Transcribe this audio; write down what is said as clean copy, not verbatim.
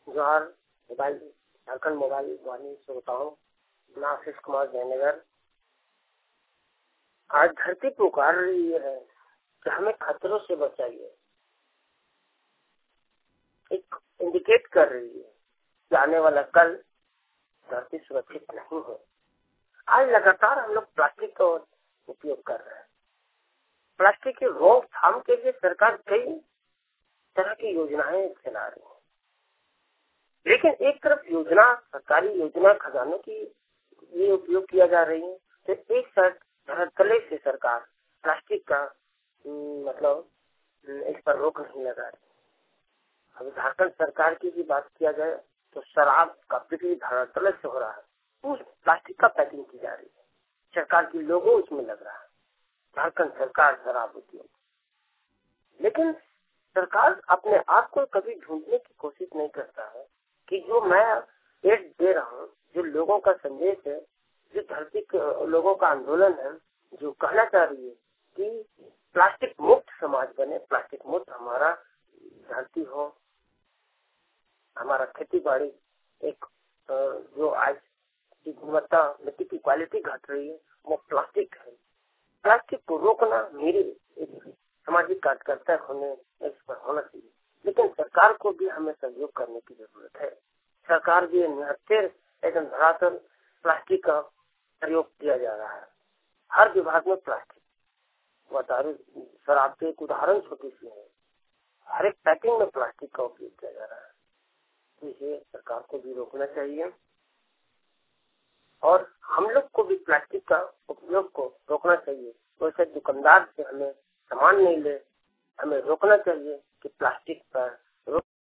जोहार mobile Jharkhand mobile वाणी श्रोताओं, मैं आशीष कुमार जयनगर। आज धरती पुकार रही है कि हमें खतरों से बचाइए, एक इंडिकेट कर रही है कि आने वाला कल धरती सुरक्षित नहीं है। आज लगातार हम लोग प्लास्टिक का उपयोग कर रहे हैं। प्लास्टिक की रोकथाम के लिए सरकार कई तरह की योजनाएं चला रही है, लेकिन एक तरफ योजना, सरकारी योजना खजानों की ये उपयोग किया जा रही है, तो एक साथ तले से सरकार प्लास्टिक का मतलब इस पर रोक नहीं लगा रही। अभी झारखंड सरकार की भी बात किया जाए तो शराब का बिक्री धरातल से हो रहा है, उस प्लास्टिक का पैकिंग की जा रही है, सरकार की लोगो उसमें लग रहा है। झारखंड सरकार शराब उद्योग, लेकिन सरकार अपने आप को कभी ढूंढने की कोशिश नहीं करता है कि जो मैं एड दे रहा हूँ, जो लोगों का संदेश है, जो धरती के लोगों का आंदोलन है, जो कहना चाह रही है कि प्लास्टिक मुक्त समाज बने, प्लास्टिक मुक्त हमारा धरती हो, हमारा खेती बाड़ी एक जो आज की गुणवत्ता, मिट्टी की क्वालिटी घट रही है, वो प्लास्टिक है। प्लास्टिक को रोकना मेरी सामाजिक कार्यकर्ता होने इस पर होना चाहिए, लेकिन सरकार को भी हमें सहयोग करने की जरूरत है। सरकार भी निरंतर एकदम धरातल प्लास्टिक का प्रयोग किया जा रहा है। हर विभाग में प्लास्टिक, दारू शराब के एक उदाहरण छोटी सी है, हर एक पैकिंग में प्लास्टिक का उपयोग किया जा रहा है। तो इसे सरकार को भी रोकना चाहिए और हम लोग को भी प्लास्टिक का उपयोग को रोकना चाहिए। वैसे दुकानदार से हमें सामान नहीं ले, हमें रोकना चाहिए कि प्लास्टिक पर